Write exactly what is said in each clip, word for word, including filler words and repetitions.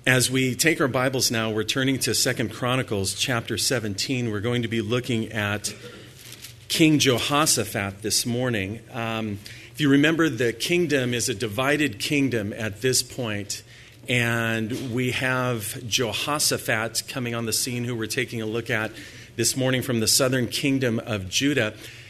As we take our Bibles now, we're turning to Second Chronicles chapter seventeen. We're going to be looking at King Jehoshaphat this morning. Um, if you remember, the kingdom is a divided kingdom at this point, and we have Jehoshaphat coming on the scene, who we're taking a look at this morning from the southern kingdom of Judah.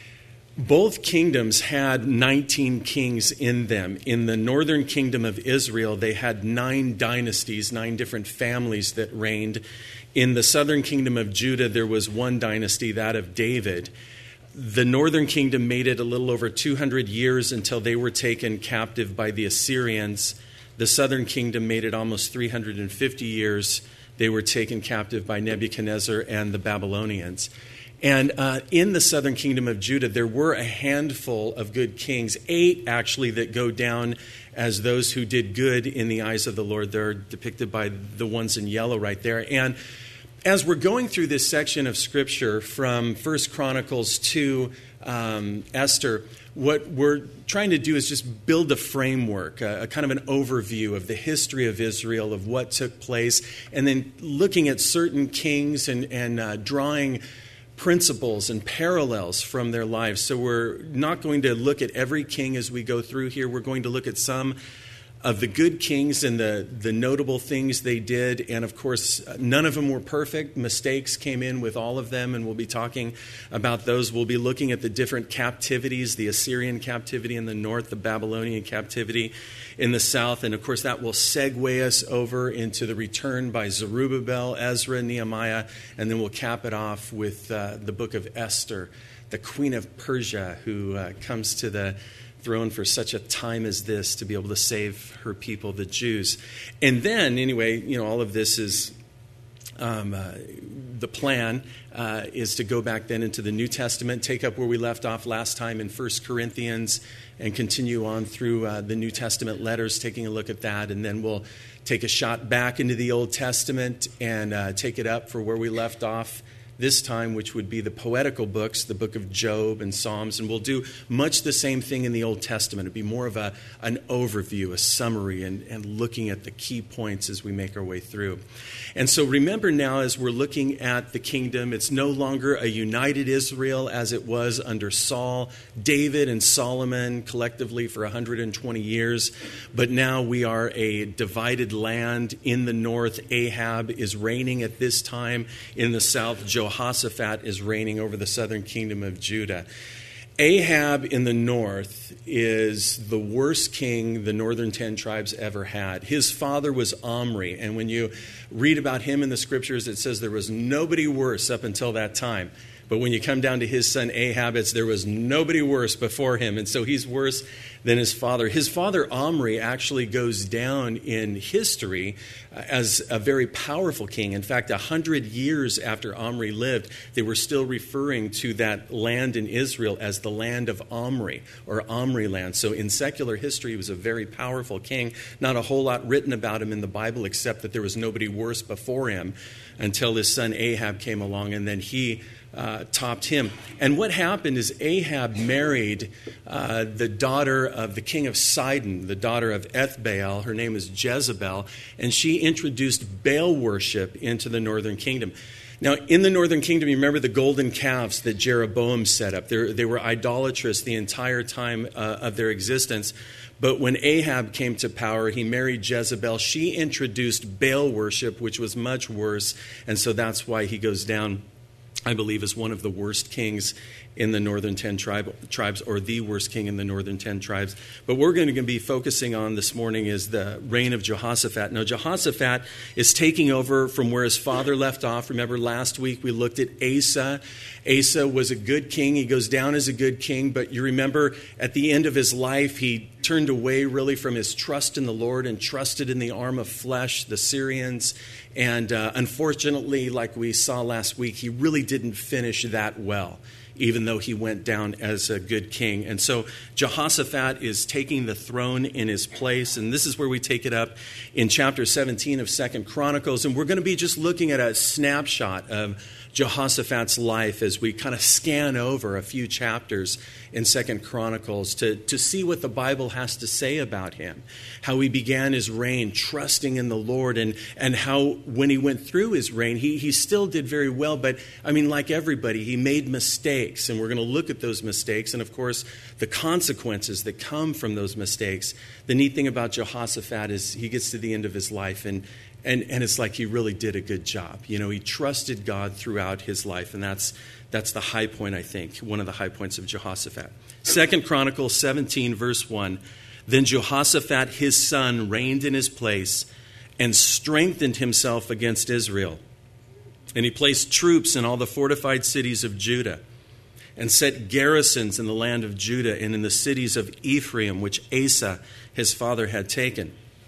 Both kingdoms had nineteen kings in them. In the northern kingdom of Israel, they had nine dynasties, nine different families that reigned. In the southern kingdom of Judah, there was one dynasty, that of David. The northern kingdom made it a little over two hundred years until they were taken captive by the Assyrians. The southern kingdom made it almost three hundred fifty years. They were taken captive by Nebuchadnezzar and the Babylonians. And uh, in the southern kingdom of Judah, there were a handful of good kings, eight actually, that go down as those who did good in the eyes of the Lord. They're depicted by the ones in yellow right there. And as we're going through this section of Scripture from First Chronicles to um, Esther, what we're trying to do is just build a framework, a, a kind of an overview of the history of Israel, of what took place, and then looking at certain kings and, and uh, drawing principles and parallels from their lives. So we're not going to look at every king as we go through here. We're going to look at some of the good kings and the, the notable things they did. And of course, none of them were perfect. Mistakes came in with all of them, and we'll be talking about those. We'll be looking at the different captivities, the Assyrian captivity in the north, the Babylonian captivity in the south. And of course, that will segue us over into the return by Zerubbabel, Ezra, Nehemiah, and then we'll cap it off with uh, the book of Esther, the queen of Persia, who uh, comes to the throne for such a time as this to be able to save her people, the Jews. And then, anyway, you know, all of this is um, uh, the plan uh, is to go back then into the New Testament, take up where we left off last time in First Corinthians, and continue on through uh, the New Testament letters, taking a look at that. And then we'll take a shot back into the Old Testament and uh, take it up for where we left off this time, which would be the poetical books, the book of Job and Psalms. And we'll do much the same thing in the Old Testament. It'll be more of a, an overview, a summary, and, and looking at the key points as we make our way through. And so remember now, as we're looking at the kingdom, it's no longer a united Israel as it was under Saul, David, and Solomon collectively for one hundred twenty years. But now we are a divided land. In the north, Ahab is reigning at this time. In the south, Jehoshaphat is reigning over the southern kingdom of Judah. Ahab in the north is the worst king the northern ten tribes ever had. His father was Omri, and when you read about him in the scriptures, it says there was nobody worse up until that time. But when you come down to his son Ahab, it's there was nobody worse before him, and so he's worse than his father. His father Omri actually goes down in history as a very powerful king. In fact, a hundred years after Omri lived, they were still referring to that land in Israel as the land of Omri, or Omri land. So in secular history, he was a very powerful king. Not a whole lot written about him in the Bible, except that there was nobody worse before him until his son Ahab came along, and then he Uh, topped him. And what happened is Ahab married uh, the daughter of the king of Sidon, the daughter of Ethbaal. Her name is Jezebel, and she introduced Baal worship into the northern kingdom. Now, in the northern kingdom, you remember the golden calves that Jeroboam set up. They're, they were idolatrous the entire time uh, of their existence. But when Ahab came to power, he married Jezebel. She introduced Baal worship, which was much worse, and so that's why he goes down, I believe, is one of the worst kings in the northern ten tribe, tribes, or the worst king in the northern ten tribes. But we're going to be focusing on this morning is the reign of Jehoshaphat. Now, Jehoshaphat is taking over from where his father left off. Remember, last week we looked at Asa. Asa was a good king. He goes down as a good king, but you remember at the end of his life, he turned away really from his trust in the Lord and trusted in the arm of flesh, the Syrians. And uh, unfortunately, like we saw last week, he really didn't finish that well. even though he went down as a good king. And so Jehoshaphat is taking the throne in his place, and this is where we take it up in chapter seventeen of Second Chronicles, and we're going to be just looking at a snapshot of Jehoshaphat's life as we kind of scan over a few chapters in Second Chronicles to, to see what the Bible has to say about him, how he began his reign trusting in the Lord, and, and how when he went through his reign, he, he still did very well. But, I mean, like everybody, he made mistakes, and we're going to look at those mistakes and, of course, the consequences that come from those mistakes. The neat thing about Jehoshaphat is he gets to the end of his life, and And and it's like he really did a good job. You know, he trusted God throughout his life, and that's that's the high point, I think, one of the high points of Jehoshaphat. Second Chronicles seventeen, verse one, then Jehoshaphat his son reigned in his place and strengthened himself against Israel. And he placed troops in all the fortified cities of Judah and set garrisons in the land of Judah and in the cities of Ephraim, which Asa his father had taken.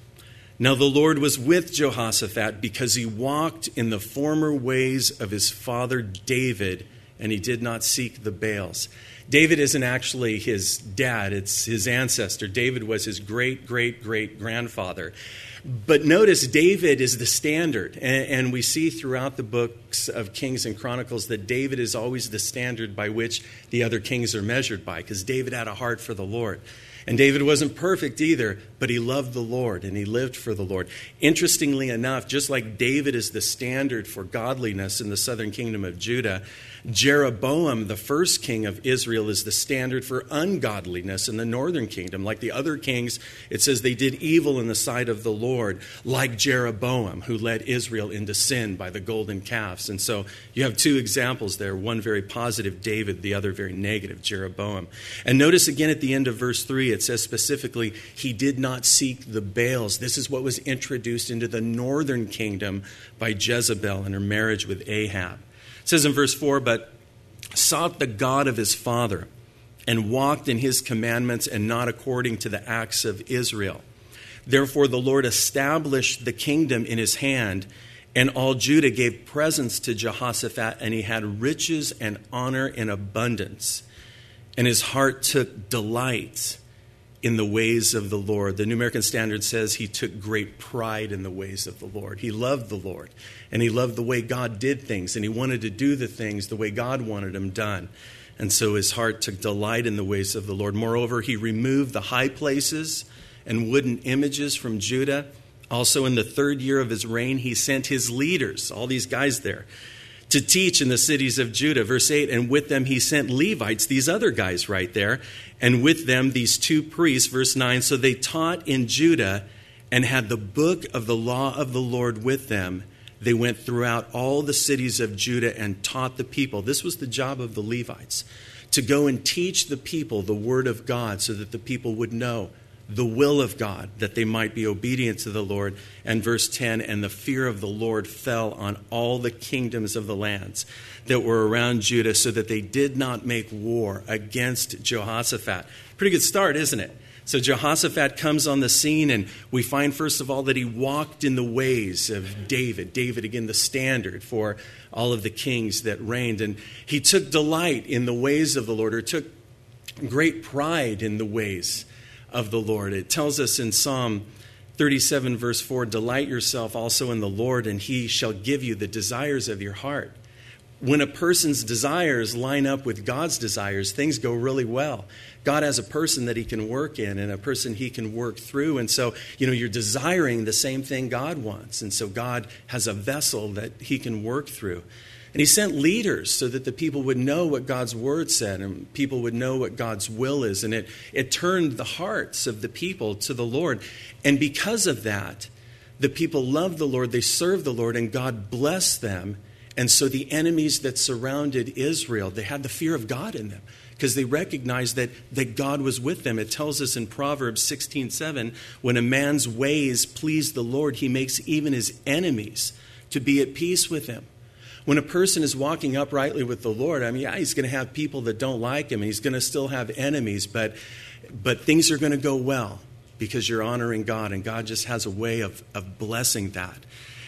Now the Lord was with Jehoshaphat because he walked in the former ways of his father David, and he did not seek the Baals. David isn't actually his dad, it's his ancestor. David was his great, great, great grandfather. But notice David is the standard, and, and we see throughout the books of Kings and Chronicles that David is always the standard by which the other kings are measured by, because David had a heart for the Lord. And David wasn't perfect either, but he loved the Lord and he lived for the Lord. Interestingly enough, just like David is the standard for godliness in the southern kingdom of Judah, Jeroboam, the first king of Israel, is the standard for ungodliness in the northern kingdom. Like the other kings, it says they did evil in the sight of the Lord, like Jeroboam, who led Israel into sin by the golden calves. And so you have two examples there, one very positive, David, the other very negative, Jeroboam. And notice again at the end of verse three, it says specifically, he did not seek the Baals. This is what was introduced into the northern kingdom by Jezebel and her marriage with Ahab. It says in verse four, but sought the God of his father and walked in his commandments and not according to the acts of Israel. Therefore the Lord established the kingdom in his hand, and all Judah gave presents to Jehoshaphat, and he had riches and honor in abundance. And his heart took delight in the ways of the Lord. The New American Standard says he took great pride in the ways of the Lord. He loved the Lord, and he loved the way God did things, and he wanted to do the things the way God wanted them done. And so his heart took delight in the ways of the Lord. Moreover, he removed the high places and wooden images from Judah. Also, in the third year of his reign, he sent his leaders, all these guys there, to teach in the cities of Judah. Verse eight, and with them he sent Levites, these other guys right there, and with them these two priests. Verse nine, so they taught in Judah and had the book of the law of the Lord with them. They went throughout all the cities of Judah and taught the people. This was the job of the Levites, to go and teach the people the word of God so that the people would know the will of God, that they might be obedient to the Lord. And verse ten, and the fear of the Lord fell on all the kingdoms of the lands that were around Judah, so that they did not make war against Jehoshaphat. Pretty good start, isn't it? So Jehoshaphat comes on the scene, and we find, first of all, that he walked in the ways of David. David, again, the standard for all of the kings that reigned. And he took delight in the ways of the Lord, or took great pride in the ways of the Lord. It tells us in Psalm thirty-seven, verse four, delight yourself also in the Lord, and he shall give you the desires of your heart. When a person's desires line up with God's desires, things go really well. God has a person that he can work in, and a person he can work through. And so, you know, you're desiring the same thing God wants. And so God has a vessel that he can work through. And he sent leaders so that the people would know what God's word said, and people would know what God's will is. And it, it turned the hearts of the people to the Lord. And because of that, the people loved the Lord, they served the Lord, and God blessed them. And so the enemies that surrounded Israel, they had the fear of God in them, because they recognized that, that God was with them. It tells us in Proverbs sixteen seven, when a man's ways please the Lord, he makes even his enemies to be at peace with him. When a person is walking uprightly with the Lord, I mean, yeah, he's going to have people that don't like him, and he's going to still have enemies, but but things are going to go well because you're honoring God, and God just has a way of, of blessing that.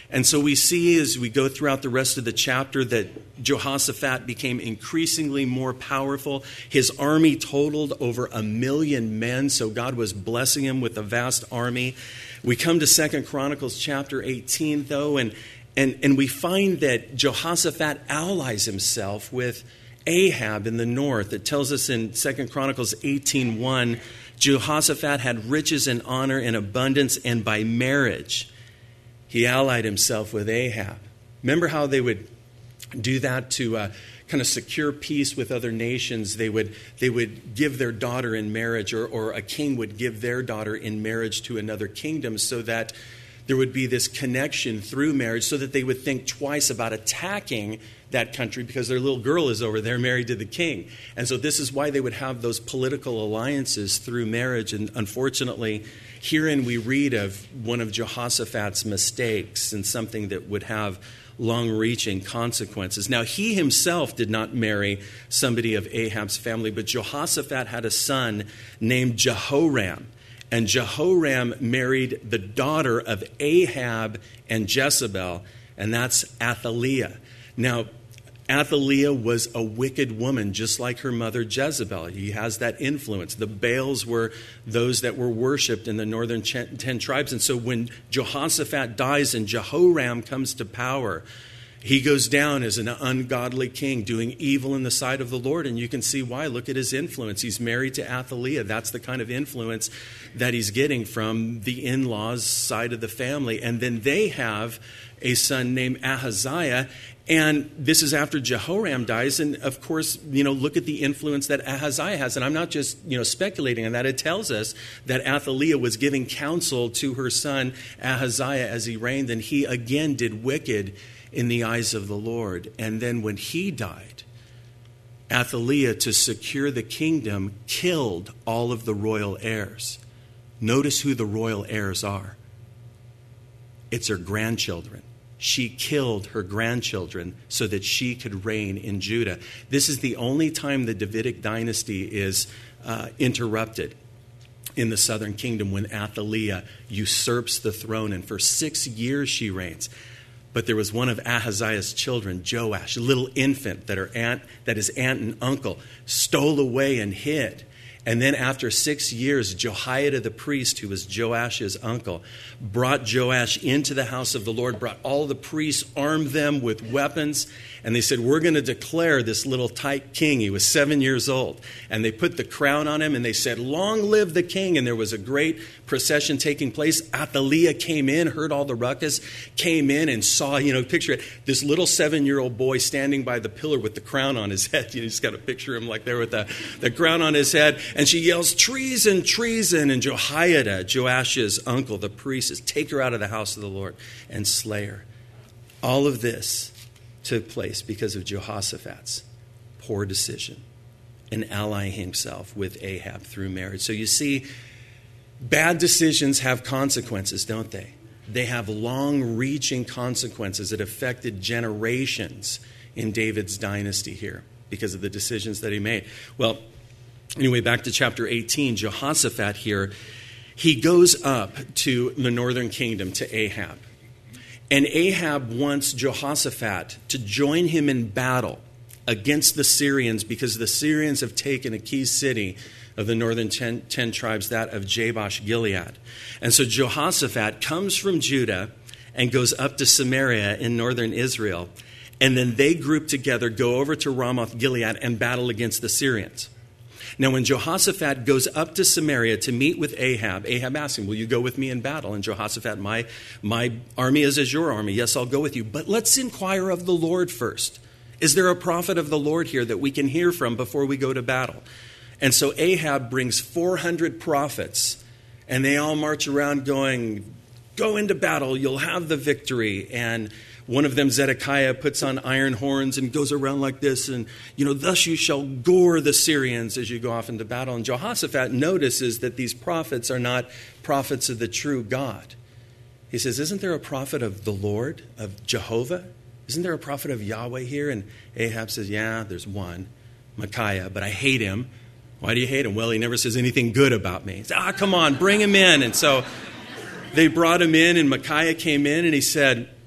And so we see as we go throughout the rest of the chapter that Jehoshaphat became increasingly more powerful. His army totaled over a million men, so God was blessing him with a vast army. We come to Second Chronicles chapter eighteen, though, and, and, and we find that Jehoshaphat allies himself with Ahab in the north. It tells us in Second Chronicles eighteen one, Jehoshaphat had riches and honor and abundance, and by marriage he allied himself with Ahab. Remember how they would do that to uh, kind of secure peace with other nations? They would they would give their daughter in marriage, or, or a king would give their daughter in marriage to another kingdom, so that there would be this connection through marriage, so that they would think twice about attacking that country because their little girl is over there married to the king. And so this is why they would have those political alliances through marriage. And unfortunately, herein we read of one of Jehoshaphat's mistakes and something that would have long-reaching consequences. Now, he himself did not marry somebody of Ahab's family, but Jehoshaphat had a son named Jehoram. And Jehoram married the daughter of Ahab and Jezebel, and that's Athaliah. Now, Athaliah was a wicked woman, just like her mother Jezebel. He has that influence. The Baals were those that were worshipped in the northern ten tribes. And so when Jehoshaphat dies and Jehoram comes to power, he goes down as an ungodly king, doing evil in the sight of the Lord. And you can see why. Look at his influence. He's married to Athaliah. That's the kind of influence that he's getting from the in-laws side of the family. And then they have a son named Ahaziah. And this is after Jehoram dies. And of course, you know, look at the influence that Ahaziah has. And I'm not just, you know, speculating on that. It tells us that Athaliah was giving counsel to her son Ahaziah as he reigned. And he again did wicked in the eyes of the Lord. And then when he died, Athaliah, to secure the kingdom, killed all of the royal heirs. Notice who the royal heirs are. It's her grandchildren. She killed her grandchildren so that she could reign in Judah. This is the only time the Davidic dynasty is uh, interrupted in the southern kingdom, when Athaliah usurps the throne, and for six years she reigns. But there was one of Ahaziah's children, Joash, a little infant that her aunt, that his aunt and uncle stole away and hid. And then after six years, Jehoiada the priest, who was Joash's uncle, brought Joash into the house of the Lord, brought all the priests, armed them with weapons, and they said, we're going to declare this little tight king. He was seven years old. And they put the crown on him, and they said, long live the king. And there was a great procession taking place. Athaliah came in, heard all the ruckus, came in and saw, you know, picture it, this little seven-year-old boy standing by the pillar with the crown on his head. You just got to picture him like there with the, the crown on his head. And she yells, treason, treason. And Jehoiada, Joash's uncle, the priest, says, take her out of the house of the Lord and slay her. All of this took place because of Jehoshaphat's poor decision in allying himself with Ahab through marriage. So you see, bad decisions have consequences, don't they? They have long-reaching consequences that affected generations in David's dynasty here because of the decisions that he made. Well, anyway, back to chapter eighteen, Jehoshaphat here, he goes up to the northern kingdom, to Ahab. And Ahab wants Jehoshaphat to join him in battle against the Syrians, because the Syrians have taken a key city of the northern ten, ten tribes, that of Jabesh Gilead. And so Jehoshaphat comes from Judah and goes up to Samaria in northern Israel. And then they group together, go over to Ramoth Gilead and battle against the Syrians. Now, when Jehoshaphat goes up to Samaria to meet with Ahab, Ahab asks him, will you go with me in battle? And Jehoshaphat, my, my army is as your army. Yes, I'll go with you. But let's inquire of the Lord first. Is there a prophet of the Lord here that we can hear from before we go to battle? And so Ahab brings four hundred prophets, and they all march around going, go into battle, you'll have the victory. And one of them, Zedekiah, puts on iron horns and goes around like this, and, you know, thus you shall gore the Syrians as you go off into battle. And Jehoshaphat notices that these prophets are not prophets of the true God. He says, isn't there a prophet of the Lord, of Jehovah? Isn't there a prophet of Yahweh here? And Ahab says, yeah, there's one, Micaiah, but I hate him. Why do you hate him? Well, he never says anything good about me. He says, ah, come on, bring him in. And so they brought him in, and Micaiah came in, and he said,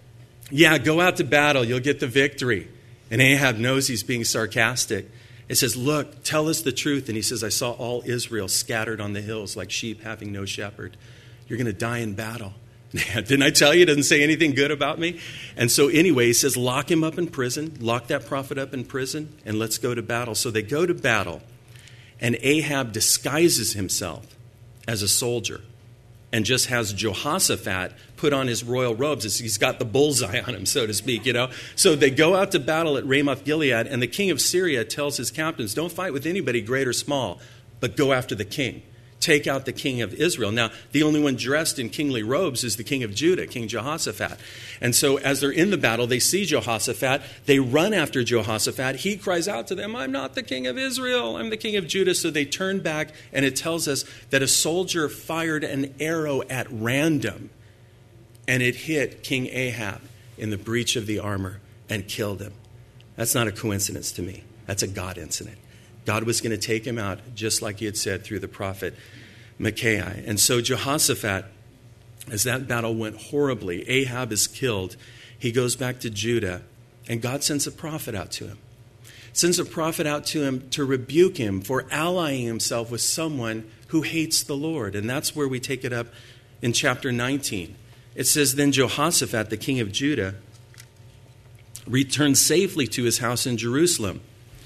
Yeah, go out to battle. You'll get the victory. And Ahab knows he's being sarcastic. It says, look, tell us the truth. And he says, I saw all Israel scattered on the hills like sheep having no shepherd. You're going to die in battle. Didn't I tell you? It doesn't say anything good about me. And so anyway, he says, lock him up in prison. Lock that prophet up in prison. And let's go to battle. So they go to battle. And Ahab disguises himself as a soldier and just has Jehoshaphat put on his royal robes. He's got the bullseye on him, so to speak, you know. So they go out to battle at Ramoth Gilead, and the king of Syria tells his captains, don't fight with anybody, great or small, but go after the king. Take out the king of Israel. Now, the only one dressed in kingly robes is the king of Judah, King Jehoshaphat. And so as they're in the battle, they see Jehoshaphat. They run after Jehoshaphat. He cries out to them, I'm not the king of Israel. I'm the king of Judah. So they turn back, and it tells us that a soldier fired an arrow at random, and it hit King Ahab in the breach of the armor and killed him. That's not a coincidence to me. That's a God incident. God was going to take him out, just like he had said through the prophet Micaiah. And so Jehoshaphat, as that battle went horribly, Ahab is killed. He goes back to Judah, and God sends a prophet out to him. Sends a prophet out to him to rebuke him for allying himself with someone who hates the Lord. And that's where we take it up in chapter nineteen. It says, then Jehoshaphat, the king of Judah, returned safely to his house in Jerusalem.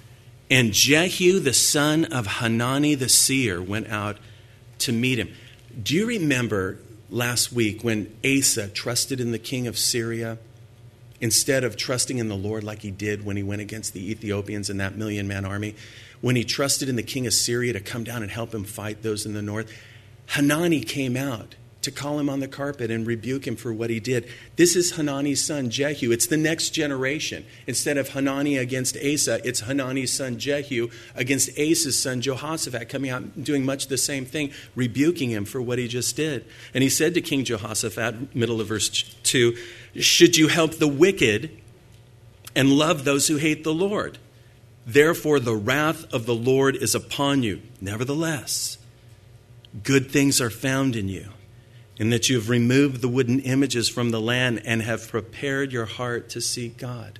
And Jehu, the son of Hanani the seer, went out to meet him. Do you remember last week when Asa trusted in the king of Syria instead of trusting in the Lord like he did when he went against the Ethiopians and that million-man army? When he trusted in the king of Syria to come down and help him fight those in the north, Hanani came out to call him on the carpet and rebuke him for what he did. This is Hanani's son, Jehu. It's the next generation. Instead of Hanani against Asa, it's Hanani's son, Jehu, against Asa's son, Jehoshaphat, coming out and doing much the same thing, rebuking him for what he just did. And he said to King Jehoshaphat, middle of verse two, should you help the wicked and love those who hate the Lord? Therefore, the wrath of the Lord is upon you. Nevertheless, good things are found in you, in that you have removed the wooden images from the land and have prepared your heart to seek God.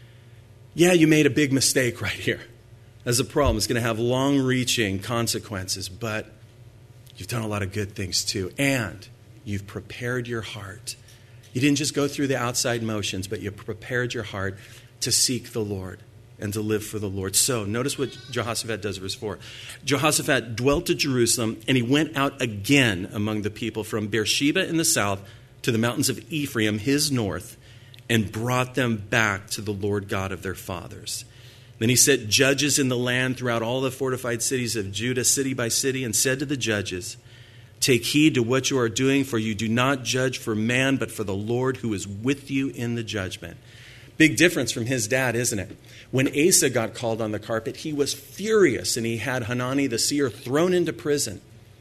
Yeah, you made a big mistake right here. That's a problem. It's going to have long-reaching consequences, but you've done a lot of good things too. And you've prepared your heart. You didn't just go through the outside motions, but you prepared your heart to seek the Lord and to live for the Lord. So notice what Jehoshaphat does, verse four. Jehoshaphat dwelt at Jerusalem, and he went out again among the people from Beersheba in the south to the mountains of Ephraim, his north, and brought them back to the Lord God of their fathers. Then he set judges in the land throughout all the fortified cities of Judah, city by city, and said to the judges, take heed to what you are doing, for you do not judge for man, but for the Lord who is with you in the judgment. Big difference from his dad, isn't it? When Asa got called on the carpet, he was furious, and he had Hanani the seer thrown into prison.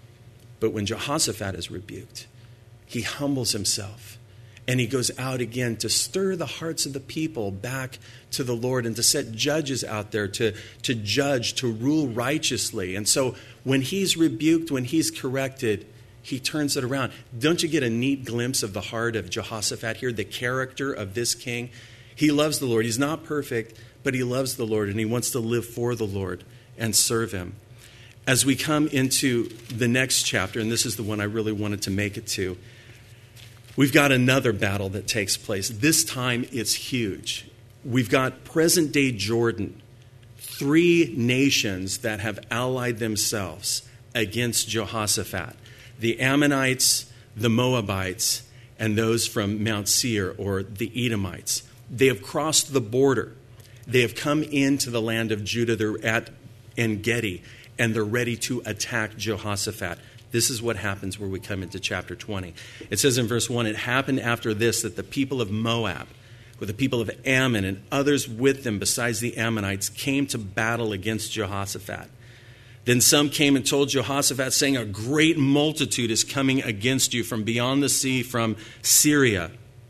But when Jehoshaphat is rebuked, he humbles himself, and he goes out again to stir the hearts of the people back to the Lord and to set judges out there to, to judge, to rule righteously. And so when he's rebuked, when he's corrected, he turns it around. Don't you get a neat glimpse of the heart of Jehoshaphat here, the character of this king? He loves the Lord. He's not perfect, but he loves the Lord, and he wants to live for the Lord and serve him. As we come into the next chapter, and this is the one I really wanted to make it to, we've got another battle that takes place. This time it's huge. We've got present-day Jordan, three nations that have allied themselves against Jehoshaphat: the Ammonites, the Moabites, and those from Mount Seir, or the Edomites. They have crossed the border. They have come into the land of Judah. They're at En-Gedi, and they're ready to attack Jehoshaphat. This is what happens where we come into chapter twenty. It says in verse one, it happened after this that the people of Moab, with the people of Ammon and others with them besides the Ammonites, came to battle against Jehoshaphat. Then some came and told Jehoshaphat, saying, a great multitude is coming against you from beyond the sea, from Syria.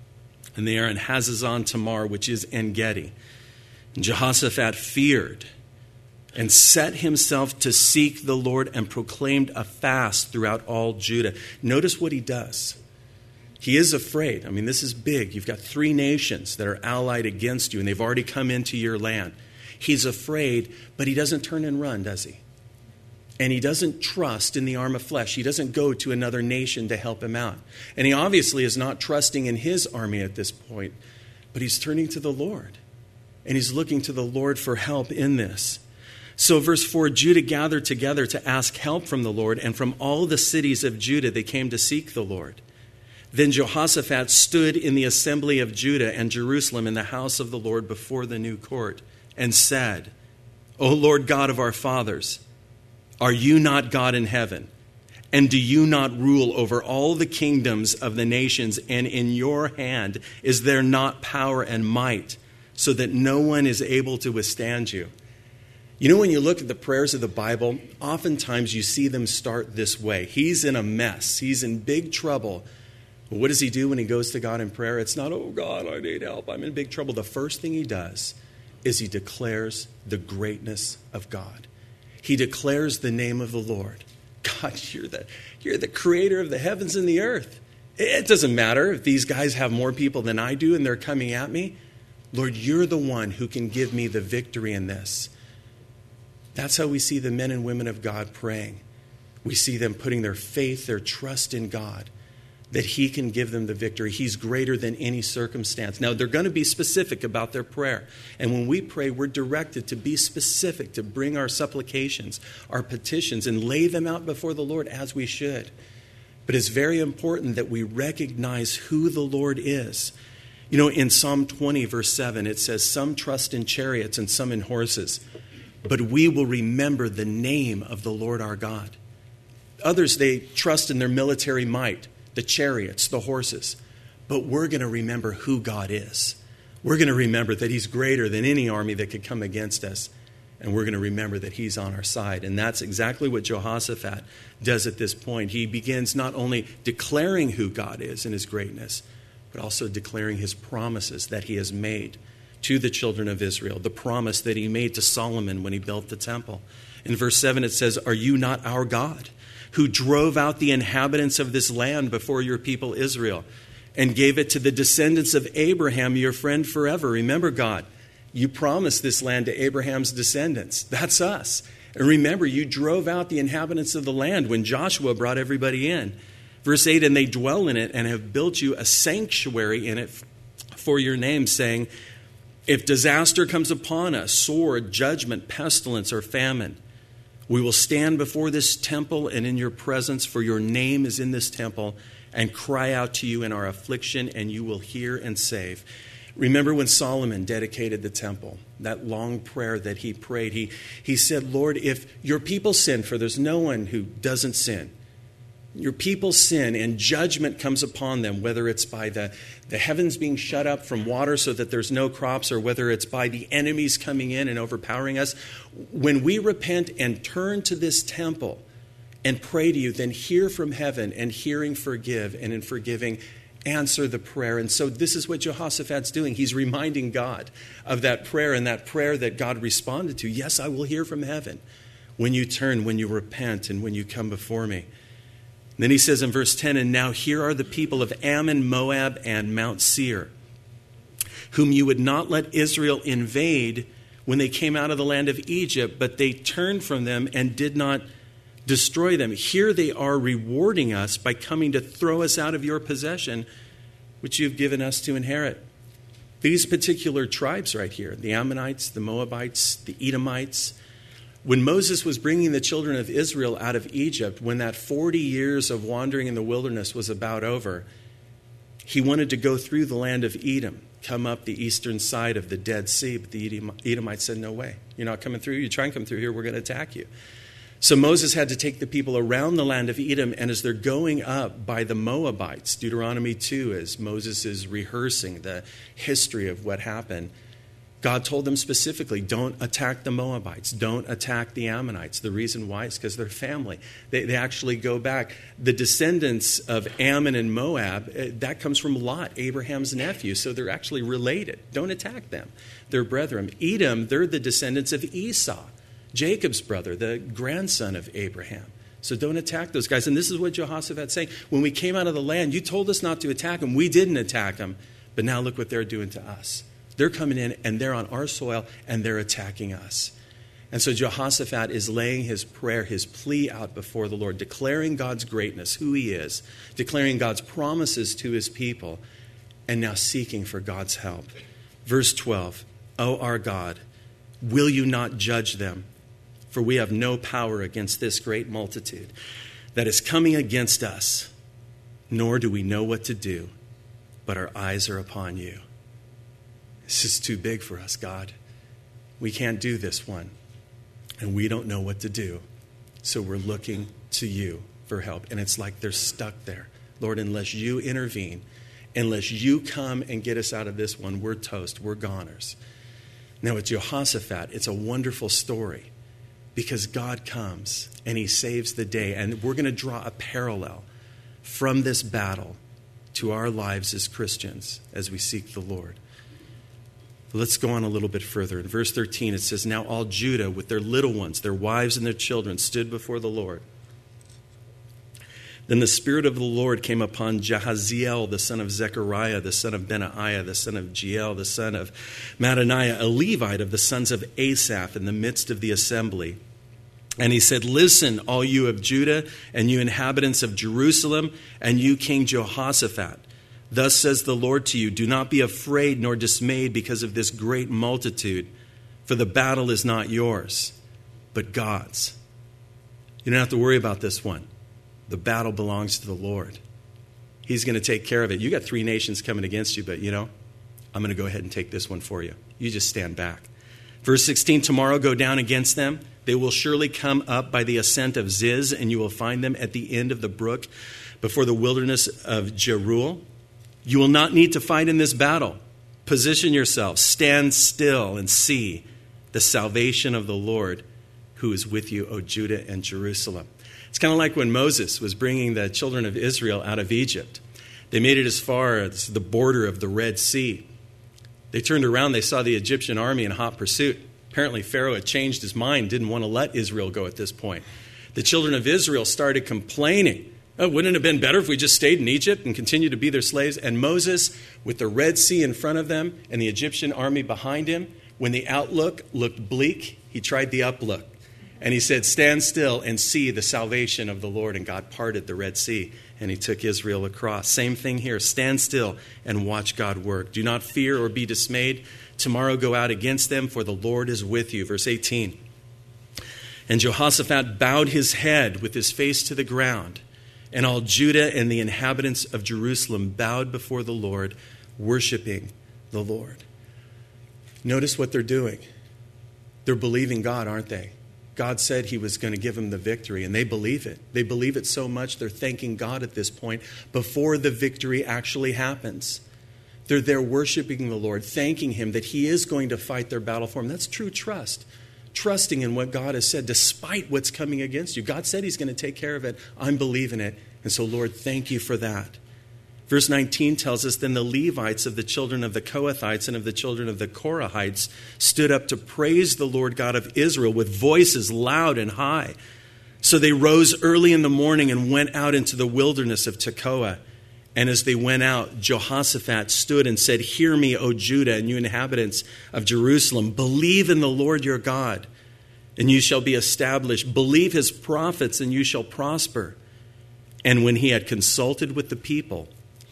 And they are in Hazazon Tamar, which is En-Gedi. And Jehoshaphat feared and set himself to seek the Lord and proclaimed a fast throughout all Judah. Notice what he does. He is afraid. I mean, this is big. You've got three nations that are allied against you, and they've already come into your land. He's afraid, but he doesn't turn and run, does he? And he doesn't trust in the arm of flesh. He doesn't go to another nation to help him out. And he obviously is not trusting in his army at this point, but he's turning to the Lord. And he's looking to the Lord for help in this. So verse four, Judah gathered together to ask help from the Lord, and from all the cities of Judah they came to seek the Lord. Then Jehoshaphat stood in the assembly of Judah and Jerusalem in the house of the Lord before the new court and said, O Lord God of our fathers, are you not God in heaven? And do you not rule over all the kingdoms of the nations? And in your hand is there not power and might, so that no one is able to withstand you? You know, when you look at the prayers of the Bible, oftentimes you see them start this way. He's in a mess. He's in big trouble. But what does he do when he goes to God in prayer? It's not, oh God, I need help. I'm in big trouble. The first thing he does is he declares the greatness of God. He declares the name of the Lord. God, you're the, you're the creator of the heavens and the earth. It doesn't matter if these guys have more people than I do and they're coming at me. Lord, you're the one who can give me the victory in this. That's how we see the men and women of God praying. We see them putting their faith, their trust in God, that he can give them the victory. He's greater than any circumstance. Now, they're going to be specific about their prayer. And when we pray, we're directed to be specific, to bring our supplications, our petitions, and lay them out before the Lord as we should. But it's very important that we recognize who the Lord is. You know, in Psalm twenty, verse seven, it says, some trust in chariots and some in horses, but we will remember the name of the Lord our God. Others, they trust in their military might, the chariots, the horses. But we're going to remember who God is. We're going to remember that he's greater than any army that could come against us. And we're going to remember that he's on our side. And that's exactly what Jehoshaphat does at this point. He begins not only declaring who God is and his greatness, but also declaring his promises that he has made to the children of Israel, the promise that he made to Solomon when he built the temple. In verse seven it says, are you not our God, who drove out the inhabitants of this land before your people Israel and gave it to the descendants of Abraham, your friend forever? Remember, God, you promised this land to Abraham's descendants. That's us. And remember, you drove out the inhabitants of the land when Joshua brought everybody in. Verse eight, and they dwell in it and have built you a sanctuary in it for your name, saying, if disaster comes upon us, sword, judgment, pestilence, or famine, we will stand before this temple and in your presence, for your name is in this temple, and cry out to you in our affliction, and you will hear and save. Remember when Solomon dedicated the temple, that long prayer that he prayed, he, he said, Lord, if your people sin, for there's no one who doesn't sin, your people sin and judgment comes upon them, whether it's by the, the heavens being shut up from water so that there's no crops, or whether it's by the enemies coming in and overpowering us. When we repent and turn to this temple and pray to you, then hear from heaven, and hearing forgive, and in forgiving answer the prayer. And so this is what Jehoshaphat's doing. He's reminding God of that prayer, and that prayer that God responded to. Yes, I will hear from heaven when you turn, when you repent, and when you come before me. Then he says in verse ten, and now here are the people of Ammon, Moab, and Mount Seir, whom you would not let Israel invade when they came out of the land of Egypt, but they turned from them and did not destroy them. Here they are rewarding us by coming to throw us out of your possession, which you've given us to inherit. These particular tribes right here, the Ammonites, the Moabites, the Edomites, when Moses was bringing the children of Israel out of Egypt, when that forty years of wandering in the wilderness was about over, he wanted to go through the land of Edom, come up the eastern side of the Dead Sea. But the Edomites said, no way. You're not coming through. You try and come through here, we're going to attack you. So Moses had to take the people around the land of Edom, and as they're going up by the Moabites, Deuteronomy two, as Moses is rehearsing the history of what happened, God told them specifically, don't attack the Moabites. Don't attack the Ammonites. The reason why is because they're family. They, they actually go back. The descendants of Ammon and Moab, that comes from Lot, Abraham's nephew. So they're actually related. Don't attack them. They're brethren. Edom, they're the descendants of Esau, Jacob's brother, the grandson of Abraham. So don't attack those guys. And this is what Jehoshaphat's saying. When we came out of the land, you told us not to attack them. We didn't attack them. But now look what they're doing to us. They're coming in and they're on our soil and they're attacking us. And so Jehoshaphat is laying his prayer, his plea out before the Lord, declaring God's greatness, who he is, declaring God's promises to his people, and now seeking for God's help. Verse twelve, O our God, will you not judge them? For we have no power against this great multitude that is coming against us, nor do we know what to do, but our eyes are upon you. This is too big for us, God. We can't do this one. And we don't know what to do. So we're looking to you for help. And it's like they're stuck there. Lord, unless you intervene, unless you come and get us out of this one, we're toast. We're goners. Now with Jehoshaphat, it's a wonderful story because God comes and he saves the day. And we're going to draw a parallel from this battle to our lives as Christians as we seek the Lord. Let's go on a little bit further. In verse thirteen, it says, Now all Judah with their little ones, their wives and their children, stood before the Lord. Then the Spirit of the Lord came upon Jahaziel, the son of Zechariah, the son of Benaiah, the son of Jeiel, the son of Mattaniah, a Levite of the sons of Asaph, in the midst of the assembly. And he said, Listen, all you of Judah, and you inhabitants of Jerusalem, and you King Jehoshaphat. Thus says the Lord to you, do not be afraid nor dismayed because of this great multitude, for the battle is not yours, but God's. You don't have to worry about this one. The battle belongs to the Lord. He's going to take care of it. You got three nations coming against you, but you know, I'm going to go ahead and take this one for you. You just stand back. Verse sixteen, tomorrow go down against them. They will surely come up by the ascent of Ziz, and you will find them at the end of the brook before the wilderness of Jeruel. You will not need to fight in this battle. Position yourself, stand still, and see the salvation of the Lord who is with you, O Judah and Jerusalem. It's kind of like when Moses was bringing the children of Israel out of Egypt. They made it as far as the border of the Red Sea. They turned around, they saw the Egyptian army in hot pursuit. Apparently Pharaoh had changed his mind, didn't want to let Israel go at this point. The children of Israel started complaining. Oh, wouldn't it have been better if we just stayed in Egypt and continued to be their slaves? And Moses, with the Red Sea in front of them and the Egyptian army behind him, when the outlook looked bleak, he tried the uplook. And he said, stand still and see the salvation of the Lord. And God parted the Red Sea and he took Israel across. Same thing here. Stand still and watch God work. Do not fear or be dismayed. Tomorrow go out against them, for the Lord is with you. Verse eighteen. And Jehoshaphat bowed his head with his face to the ground. And all Judah and the inhabitants of Jerusalem bowed before the Lord, worshiping the Lord. Notice what they're doing. They're believing God, aren't they? God said he was going to give them the victory, and they believe it. They believe it so much they're thanking God at this point before the victory actually happens. They're there worshiping the Lord, thanking him that he is going to fight their battle for them. That's true trust. Trusting in what God has said despite what's coming against you. God said he's going to take care of it. I'm believing it. And so, Lord, thank you for that. Verse nineteen tells us, then the Levites of the children of the Kohathites and of the children of the Korahites stood up to praise the Lord God of Israel with voices loud and high. So they rose early in the morning and went out into the wilderness of Tekoa. And as they went out, Jehoshaphat stood and said, hear me, O Judah, and you inhabitants of Jerusalem. Believe in the Lord your God, and you shall be established. Believe his prophets, and you shall prosper. And when he had consulted with the people,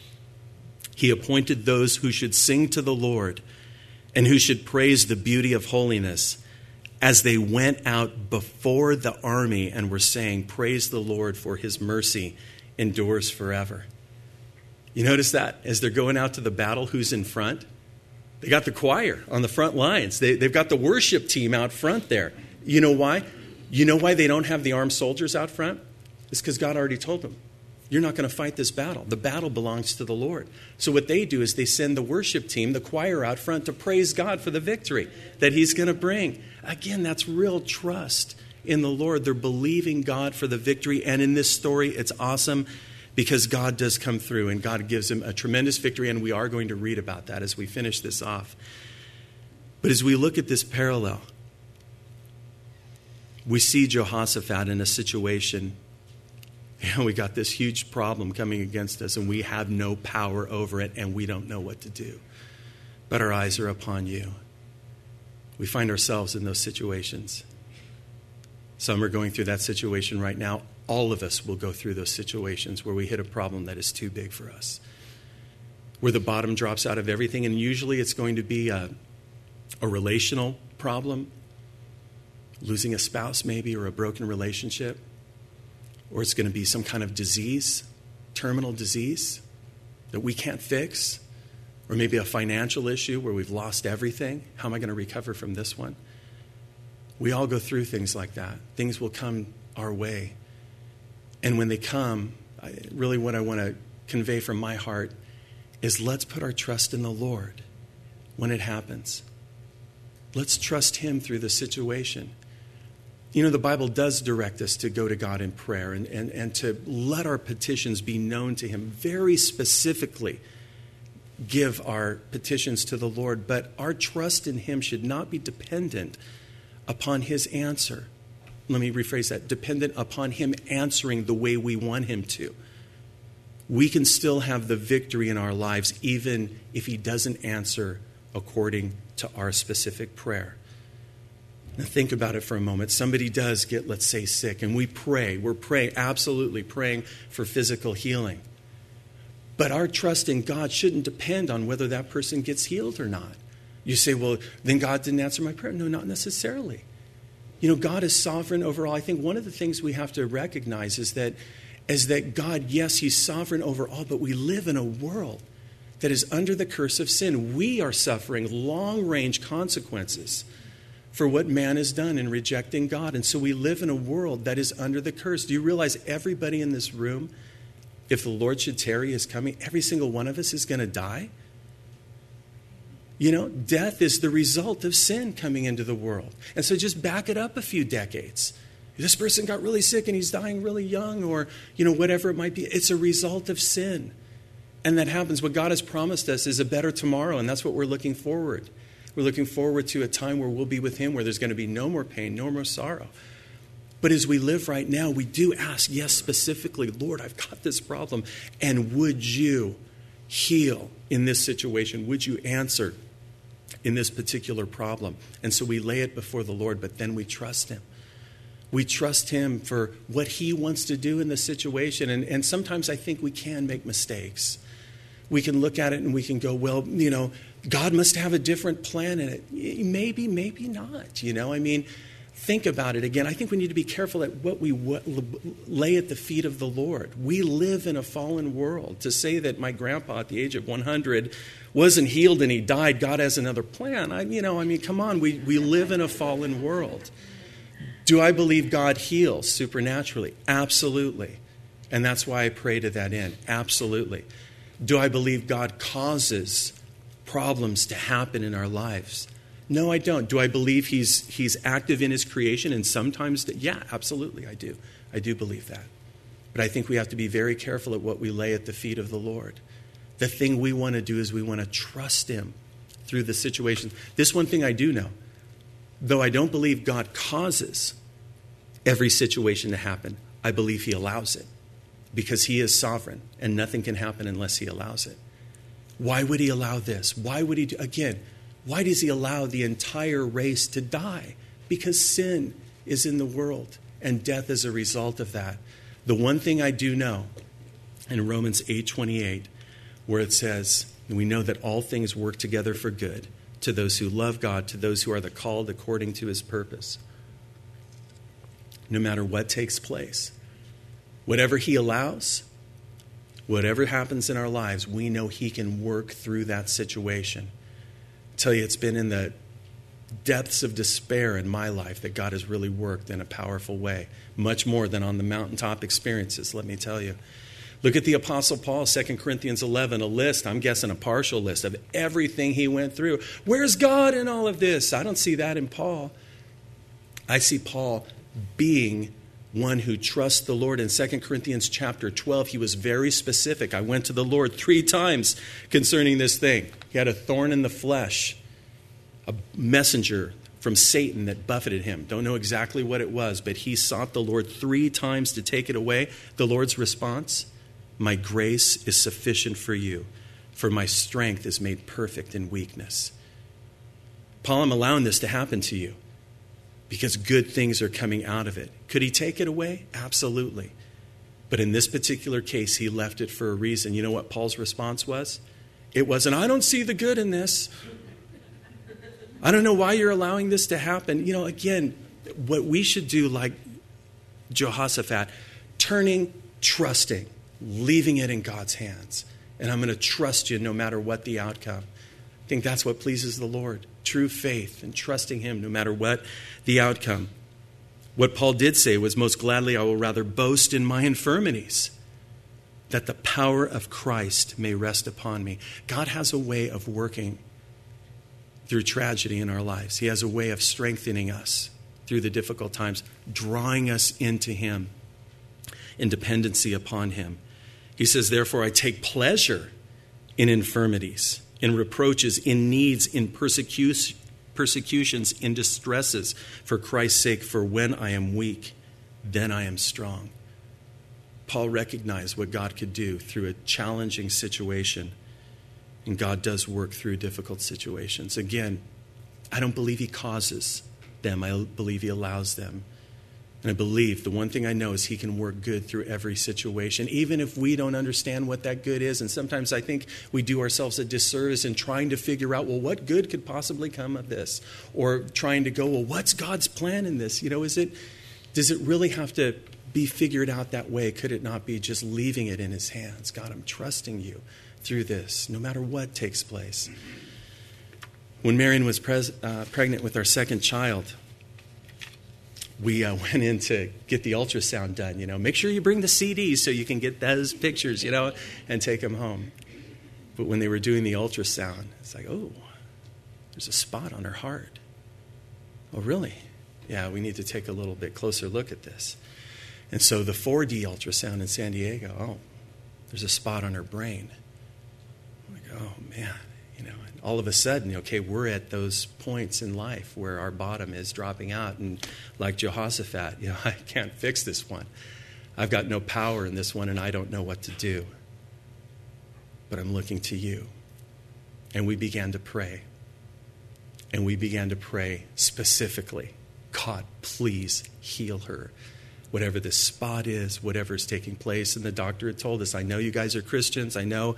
he appointed those who should sing to the Lord and who should praise the beauty of holiness as they went out before the army and were saying, praise the Lord, for his mercy endures forever. You notice that as they're going out to the battle, who's in front? They got the choir on the front lines. They, they've got the worship team out front there. You know why? You know why they don't have the armed soldiers out front? It's because God already told them, you're not going to fight this battle. The battle belongs to the Lord. So what they do is they send the worship team, the choir out front to praise God for the victory that he's going to bring. Again, that's real trust in the Lord. They're believing God for the victory. And in this story, it's awesome because God does come through and God gives him a tremendous victory. And we are going to read about that as we finish this off. But as we look at this parallel, we see Jehoshaphat in a situation You know, we got this huge problem coming against us, and we have no power over it, and we don't know what to do. But our eyes are upon you. We find ourselves in those situations. Some are going through that situation right now. All of us will go through those situations where we hit a problem that is too big for us, where the bottom drops out of everything, and usually it's going to be a, a relational problem, losing a spouse maybe, or a broken relationship. Or it's going to be some kind of disease, terminal disease that we can't fix. Or maybe a financial issue where we've lost everything. How am I going to recover from this one? We all go through things like that. Things will come our way. And when they come, I, really what I want to convey from my heart is let's put our trust in the Lord when it happens. Let's trust Him through the situation. You know, the Bible does direct us to go to God in prayer and, and, and to let our petitions be known to Him. Very specifically give our petitions to the Lord. But our trust in Him should not be dependent upon His answer. Let me rephrase that. Dependent upon Him answering the way we want Him to. We can still have the victory in our lives even if He doesn't answer according to our specific prayer. Now think about it for a moment. Somebody does get, let's say, sick, and we pray. We're praying, absolutely praying for physical healing. But our trust in God shouldn't depend on whether that person gets healed or not. You say, well, then God didn't answer my prayer. No, not necessarily. You know, God is sovereign over all. I think one of the things we have to recognize is that, is that God, yes, He's sovereign over all, but we live in a world that is under the curse of sin. We are suffering long-range consequences for what man has done in rejecting God. And so we live in a world that is under the curse. Do you realize everybody in this room, if the Lord should tarry, is coming, every single one of us is going to die? You know, death is the result of sin coming into the world. And so just back it up a few decades. This person got really sick and he's dying really young, or, you know, whatever it might be. It's a result of sin. And that happens. What God has promised us is a better tomorrow, and that's what we're looking forward. We're looking forward to a time where we'll be with Him, where there's going to be no more pain, no more sorrow. But as we live right now, we do ask, yes, specifically, Lord, I've got this problem, and would you heal in this situation? Would you answer in this particular problem? And so we lay it before the Lord, but then we trust Him. We trust Him for what He wants to do in the situation. And, and sometimes I think we can make mistakes. We can look at it and we can go, well, you know, God must have a different plan in it. Maybe, maybe not. You know, I mean, think about it again. I think we need to be careful at what we lay at the feet of the Lord. We live in a fallen world. To say that my grandpa at the age of one hundred wasn't healed and he died, God has another plan. I, you know, I mean, come on. We, we live in a fallen world. Do I believe God heals supernaturally? Absolutely. And that's why I pray to that end. Absolutely. Do I believe God causes problems to happen in our lives? No, I don't. Do I believe he's he's active in His creation and sometimes, yeah, absolutely, I do. I do believe that. But I think we have to be very careful at what we lay at the feet of the Lord. The thing we want to do is we want to trust Him through the situation. This one thing I do know, though I don't believe God causes every situation to happen, I believe He allows it because He is sovereign and nothing can happen unless He allows it. Why would He allow this? Why would He do, again, why does He allow the entire race to die? Because sin is in the world and death is a result of that. The one thing I do know in Romans eight twenty-eight, where it says, we know that all things work together for good to those who love God, to those who are the called according to His purpose. No matter what takes place, whatever He allows, whatever happens in our lives, we know He can work through that situation. I tell you, it's been in the depths of despair in my life that God has really worked in a powerful way, much more than on the mountaintop experiences, let me tell you. Look at the Apostle Paul, Second Corinthians eleven, a list, I'm guessing a partial list of everything he went through. Where's God in all of this? I don't see that in Paul. I see Paul being one who trusts the Lord. In Second Corinthians chapter twelve, he was very specific. I went to the Lord three times concerning this thing. He had a thorn in the flesh. A messenger from Satan that buffeted him. Don't know exactly what it was, but he sought the Lord three times to take it away. The Lord's response, my grace is sufficient for you, for my strength is made perfect in weakness. Paul, I'm allowing this to happen to you because good things are coming out of it. Could he take it away? Absolutely. But in this particular case, he left it for a reason. You know what Paul's response was? It wasn't, I don't see the good in this. I don't know why you're allowing this to happen. You know, again, what we should do like Jehoshaphat, turning, trusting, leaving it in God's hands. And I'm going to trust you no matter what the outcome. I think that's what pleases the Lord. True faith and trusting him no matter what the outcome. What Paul did say was, most gladly I will rather boast in my infirmities, that the power of Christ may rest upon me. God has a way of working through tragedy in our lives. He has a way of strengthening us through the difficult times, drawing us into him in dependency upon him. He says, therefore, I take pleasure in infirmities, in reproaches, in needs, in persecution, persecutions, in distresses, for Christ's sake, for when I am weak, then I am strong. Paul recognized what God could do through a challenging situation, and God does work through difficult situations. Again, I don't believe he causes them. I believe he allows them. And I believe the one thing I know is he can work good through every situation, even if we don't understand what that good is. And sometimes I think we do ourselves a disservice in trying to figure out, well, what good could possibly come of this? Or trying to go, well, what's God's plan in this? You know, is it, does it really have to be figured out that way? Could it not be just leaving it in his hands? God, I'm trusting you through this, no matter what takes place. When Marion was pres- uh, pregnant with our second child, we uh, went in to get the ultrasound done. You know, make sure you bring the C Ds so you can get those pictures, you know, and take them home. But when they were doing the ultrasound, it's like, oh, there's a spot on her heart. Oh, really? Yeah, we need to take a little bit closer look at this. And so the four D ultrasound in San Diego, oh, there's a spot on her brain. I'm like, oh, man. You know, and all of a sudden, okay, we're at those points in life where our bottom is dropping out. And like Jehoshaphat, you know, I can't fix this one. I've got no power in this one, and I don't know what to do. But I'm looking to you. And we began to pray. And we began to pray specifically, God, please heal her. Whatever this spot is, whatever's taking place. And the doctor had told us, I know you guys are Christians. I know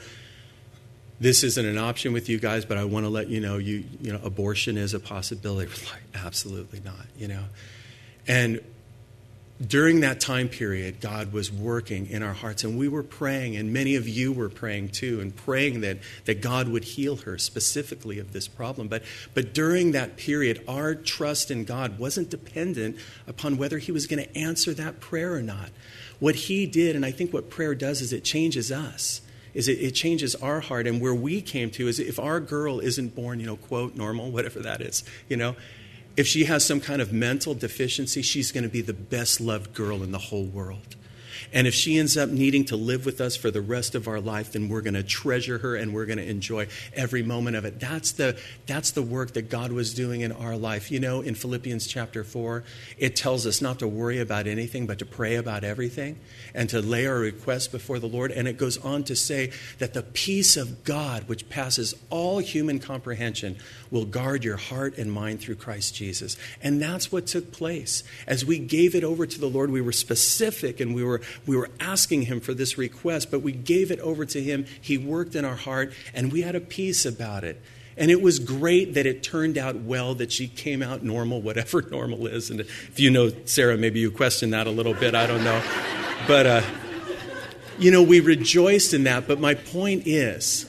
this isn't an option with you guys, but I want to let you know, you you know, abortion is a possibility. We're like, absolutely not, you know. And during that time period, God was working in our hearts, and we were praying, and many of you were praying too, and praying that, that God would heal her specifically of this problem. But, but during that period, our trust in God wasn't dependent upon whether he was going to answer that prayer or not. What he did, and I think what prayer does, is it changes us. Is it, it changes our heart, and where we came to is if our girl isn't born, you know, quote, normal, whatever that is, you know, if she has some kind of mental deficiency, she's going to be the best loved girl in the whole world. And if she ends up needing to live with us for the rest of our life, then we're going to treasure her and we're going to enjoy every moment of it. That's the that's the work that God was doing in our life. You know, in Philippians chapter four, it tells us not to worry about anything, but to pray about everything and to lay our requests before the Lord. And it goes on to say that the peace of God, which passes all human comprehension, will guard your heart and mind through Christ Jesus. And that's what took place. As we gave it over to the Lord, we were specific and we were we were asking him for this request, but we gave it over to him. He worked in our heart, and we had a peace about it. And it was great that it turned out well, that she came out normal, whatever normal is. And if you know Sarah, maybe you question that a little bit. I don't know. But, uh, you know, we rejoiced in that. But my point is,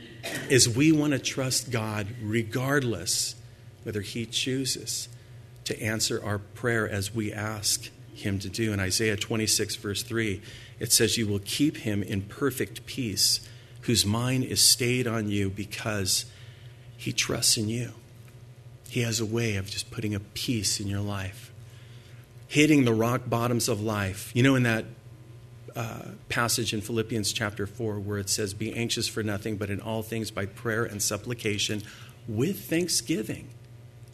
is we want to trust God regardless whether he chooses to answer our prayer as we ask him to do. In Isaiah twenty-six, verse three, it says, you will keep him in perfect peace, whose mind is stayed on you because he trusts in you. He has a way of just putting a peace in your life. Hitting the rock bottoms of life. You know, in that uh, passage in Philippians chapter four where it says, be anxious for nothing, but in all things by prayer and supplication with thanksgiving.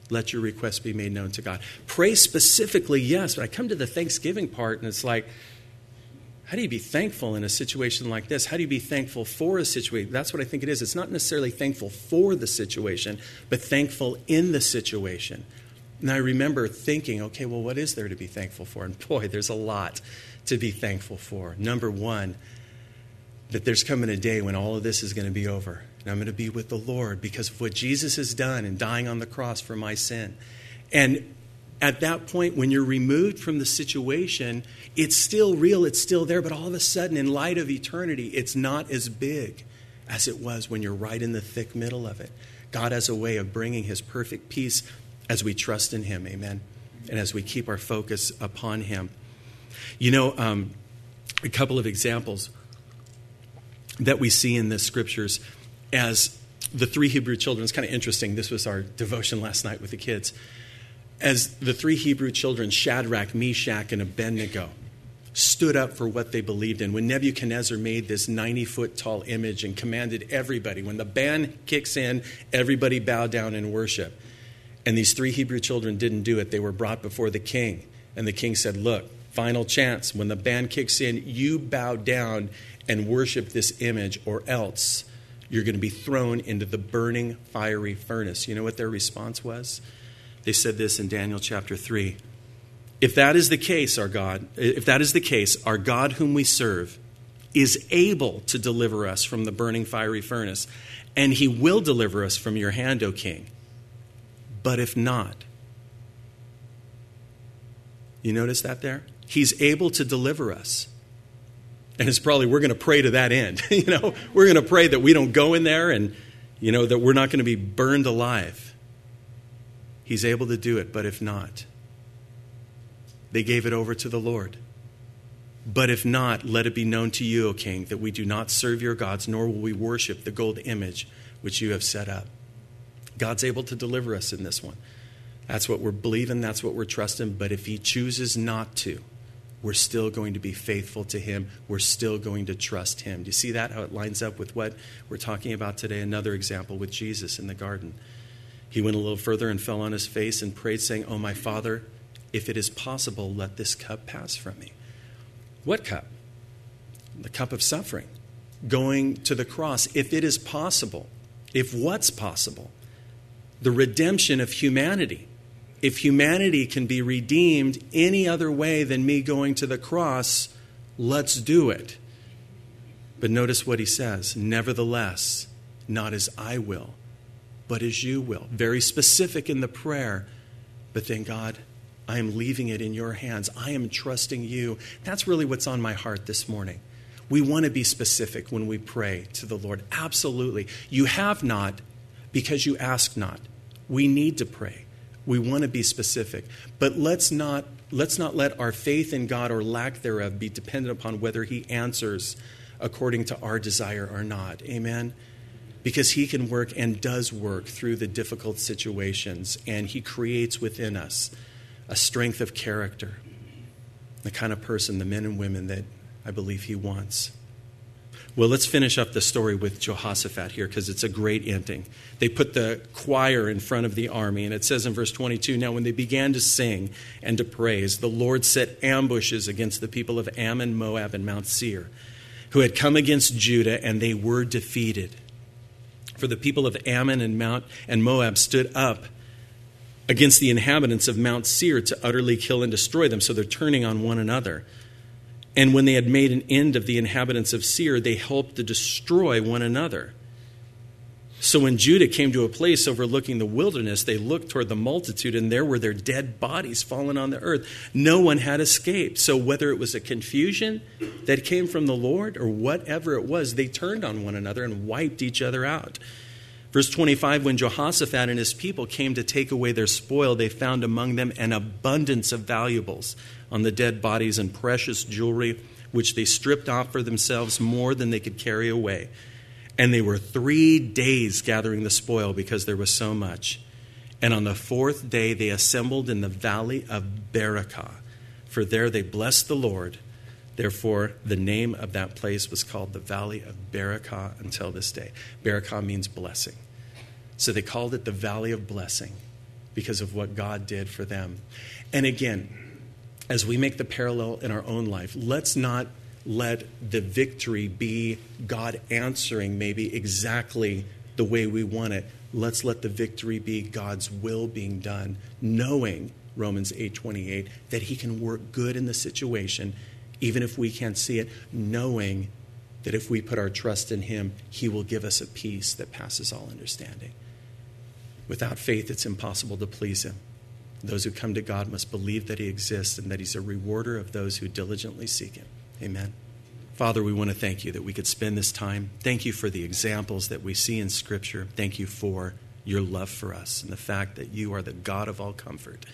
let your request be made known to God. Pray specifically, yes, but I come to the thanksgiving part, and it's like, how do you be thankful in a situation like this? How do you be thankful for a situation? That's what I think it is. It's not necessarily thankful for the situation, but thankful in the situation. And I remember thinking, okay, well, what is there to be thankful for? And boy, there's a lot to be thankful for. Number one, that there's coming a day when all of this is going to be over. And I'm going to be with the Lord because of what Jesus has done in dying on the cross for my sin. And at that point, when you're removed from the situation, it's still real, it's still there, but all of a sudden, in light of eternity, it's not as big as it was when you're right in the thick middle of it. God has a way of bringing his perfect peace as we trust in him, amen, and as we keep our focus upon him. You know, um, a couple of examples that we see in the scriptures as the three Hebrew children. It's kind of interesting. This was our devotion last night with the kids. As the three Hebrew children, Shadrach, Meshach, and Abednego, stood up for what they believed in. When Nebuchadnezzar made this ninety-foot tall image and commanded everybody, when the band kicks in, everybody bow down and worship. And these three Hebrew children didn't do it. They were brought before the king. And the king said, look, final chance. When the band kicks in, you bow down and worship this image, or else you're going to be thrown into the burning fiery furnace. You know what their response was? They said this in Daniel chapter three. If that is the case, our God, if that is the case, our God whom we serve is able to deliver us from the burning fiery furnace, and he will deliver us from your hand, O king. But if not, you notice that there? He's able to deliver us. And it's probably, we're going to pray to that end. you know, we're going to pray that we don't go in there and, you know, that we're not going to be burned alive. He's able to do it, but if not, they gave it over to the Lord. But if not, let it be known to you, O king, that we do not serve your gods, nor will we worship the gold image which you have set up. God's able to deliver us in this one. That's what we're believing, that's what we're trusting. But if he chooses not to, we're still going to be faithful to him. We're still going to trust him. Do you see that, how it lines up with what we're talking about today? Another example with Jesus in the garden. He went a little further and fell on his face and prayed, saying, oh, my Father, if it is possible, let this cup pass from me. What cup? The cup of suffering. Going to the cross. If it is possible, if what's possible? The redemption of humanity. If humanity can be redeemed any other way than me going to the cross, let's do it. But notice what he says. Nevertheless, not as I will, but as you will. Very specific in the prayer. But then, God, I am leaving it in your hands. I am trusting you. That's really what's on my heart this morning. We want to be specific when we pray to the Lord. Absolutely. You have not because you ask not. We need to pray. We want to be specific. But let's not, let's not let our faith in God or lack thereof be dependent upon whether he answers according to our desire or not. Amen? Because he can work and does work through the difficult situations. And he creates within us a strength of character. The kind of person, the men and women that I believe he wants. Well, let's finish up the story with Jehoshaphat here because it's a great ending. They put the choir in front of the army, and it says in verse twenty-two, now when they began to sing and to praise, the Lord set ambushes against the people of Ammon, Moab, and Mount Seir, who had come against Judah, and they were defeated. For the people of Ammon and Mount and Moab stood up against the inhabitants of Mount Seir to utterly kill and destroy them, so they're turning on one another. And when they had made an end of the inhabitants of Seir, they helped to destroy one another. So when Judah came to a place overlooking the wilderness, they looked toward the multitude, and there were their dead bodies fallen on the earth. No one had escaped. So whether it was a confusion that came from the Lord or whatever it was, they turned on one another and wiped each other out. Verse twenty-five, when Jehoshaphat and his people came to take away their spoil, they found among them an abundance of valuables on the dead bodies and precious jewelry, which they stripped off for themselves more than they could carry away. And they were three days gathering the spoil because there was so much. And on the fourth day they assembled in the valley of Berakah, for there they blessed the Lord. Therefore, the name of that place was called the Valley of Berakah until this day. Berakah means blessing. So they called it the Valley of Blessing because of what God did for them. And again, as we make the parallel in our own life, let's not let the victory be God answering maybe exactly the way we want it. Let's let the victory be God's will being done, knowing, Romans eight twenty-eight, that he can work good in the situation, even if we can't see it, knowing that if we put our trust in him, he will give us a peace that passes all understanding. Without faith, it's impossible to please him. Those who come to God must believe that he exists and that he's a rewarder of those who diligently seek him. Amen. Father, we want to thank you that we could spend this time. Thank you for the examples that we see in Scripture. Thank you for your love for us and the fact that you are the God of all comfort,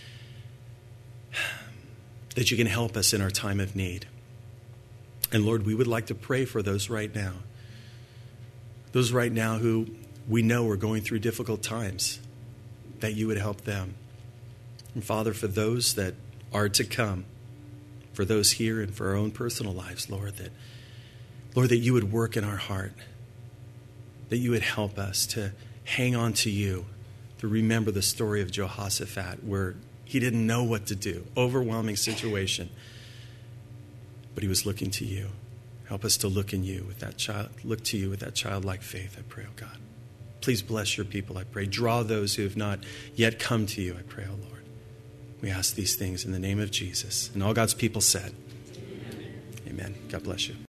that you can help us in our time of need. And Lord, we would like to pray for those right now, those right now who we know are going through difficult times, that you would help them. And Father, for those that are to come, for those here and for our own personal lives, Lord, that, Lord, that you would work in our heart, that you would help us to hang on to you, to remember the story of Jehoshaphat where he didn't know what to do, overwhelming situation, but he was looking to you. Help us to look in you with that child, look to you with that childlike faith, I pray, oh God. Please bless your people, I pray. Draw those who have not yet come to you, I pray, oh Lord. We ask these things in the name of Jesus. And all God's people said, amen. Amen. God bless you.